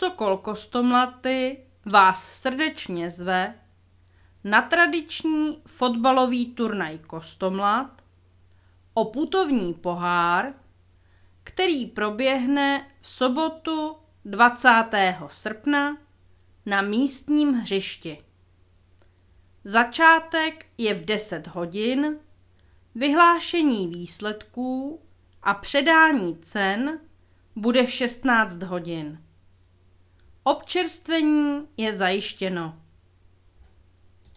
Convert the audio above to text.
Sokol Kostomlaty vás srdečně zve na tradiční fotbalový turnaj Kostomlat o putovní pohár, který proběhne v sobotu 20. srpna na místním hřišti. Začátek je v 10 hodin, vyhlášení výsledků a předání cen bude v 16 hodin. Občerstvení je zajištěno.